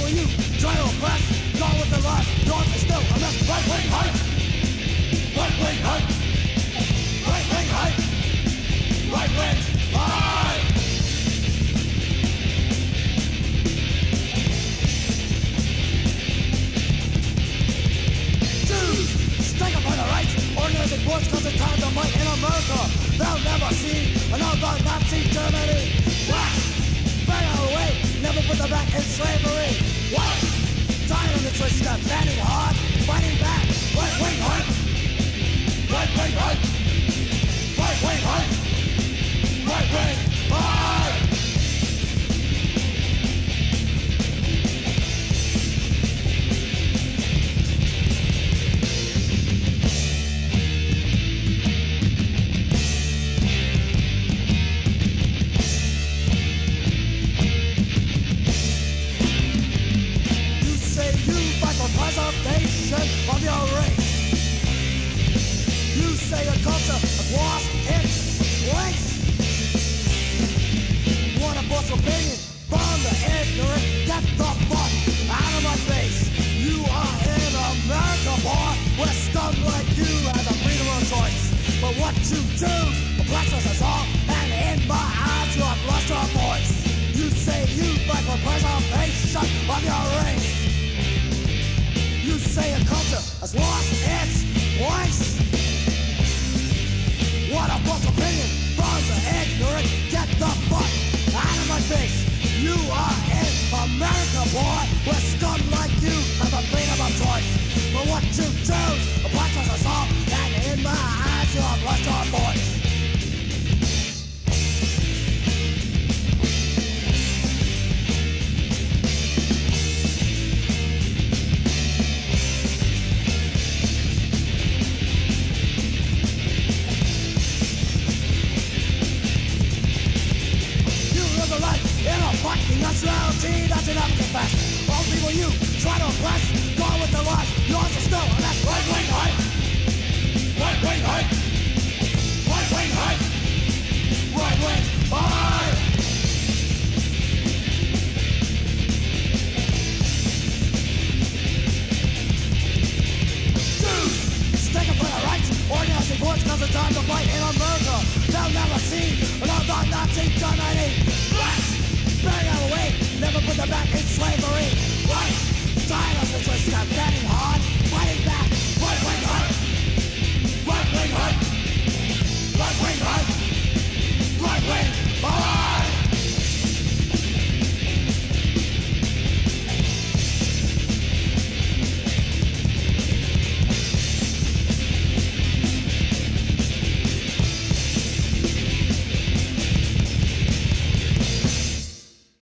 people you try to oppress, gone with the lies, yours is still a mess. Right-wing hype, right-wing hype, right-wing hype, right-wing hype. Jews, stand up for the rights, organizing wars cause it's time to fight in America. They'll never see another Nazi Germany. Blacks, burn away, never put them back in slavery. What? Dying on the twist step, standing hard, fighting back. Right-wing hype, right-wing hype, right-wing hype, right-wing hype. Preservation of your race. You say a culture has lost its place. Want a false opinion from the ignorant? Get the fuck out of my face. You are in America, boy, where scum like you has a freedom of choice. But what you choose perplexes us all, and in my eyes you have lost your voice. You say you fight for preservation of your race. You say a culture has lost its voice. What a false opinion from the ignorant. Get the fuck out of my face. You are in America, boy, where scum like you have a freedom of choice. But what you choose applies us all, and in my eyes you have lost your voice. Fucking nationality that you never get back. All the people you try to oppress, gone with the lies, yours is still a mess. Right-wing hype, right-wing hype,